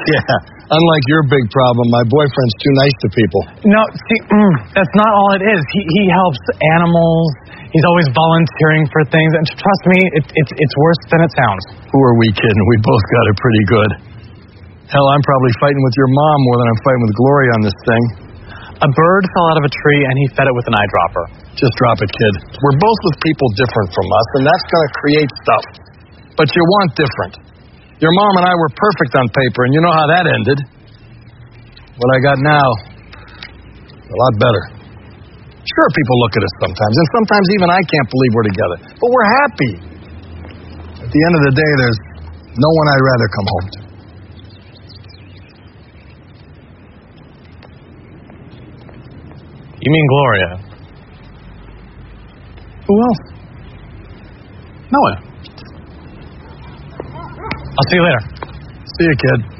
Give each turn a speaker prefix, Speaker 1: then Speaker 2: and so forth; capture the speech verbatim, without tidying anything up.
Speaker 1: Yeah, unlike your big problem, my boyfriend's too nice to people.
Speaker 2: No, see, mm, that's not all it is. He he helps animals. He's always volunteering for things. And trust me, it, it's it's worse than it sounds.
Speaker 1: Who are we kidding? We both got it pretty good. Hell, I'm probably fighting with your mom more than I'm fighting with Gloria on this thing.
Speaker 2: A bird fell out of a tree and he fed it with an eyedropper.
Speaker 1: Just drop it, kid. We're both with people different from us, and that's going to create stuff. But you want different. Your mom and I were perfect on paper, and you know how that ended. What I got now, a lot better. Sure, people look at us sometimes, and sometimes even I can't believe we're together. But we're happy. At the end of the day, there's no one I'd rather come home to.
Speaker 2: You mean Gloria?
Speaker 1: Who else?
Speaker 2: No one. I'll see you later.
Speaker 1: See you, kid.